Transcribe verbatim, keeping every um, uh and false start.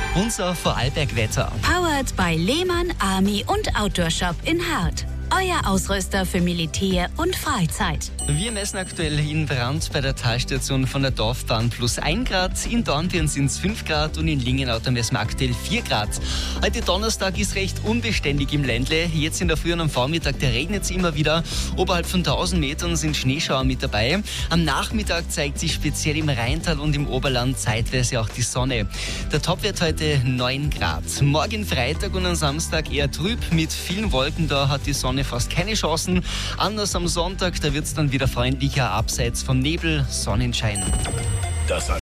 Unser Vorarlberg-Wetter. Powered by Lehmann Army und Outdoor Shop in Hart. Euer Ausrüster für Militär und Freizeit. Wir messen aktuell in Brand bei der Talstation von der Dorfbahn plus ein Grad. In Dornbirn sind es fünf Grad und in Lingenau messen wir aktuell vier Grad. Heute Donnerstag ist recht unbeständig im Ländle. Jetzt in der Früh und am Vormittag, da regnet es immer wieder. Oberhalb von tausend Metern sind Schneeschauer mit dabei. Am Nachmittag zeigt sich speziell im Rheintal und im Oberland zeitweise auch die Sonne. Der Topwert heute neun Grad. Morgen Freitag und am Samstag eher trüb mit vielen Wolken. Da hat die Sonne fast keine Chancen. Anders am Sonntag, da wird es dann wieder freundlicher, abseits vom Nebel, Sonnenschein. Das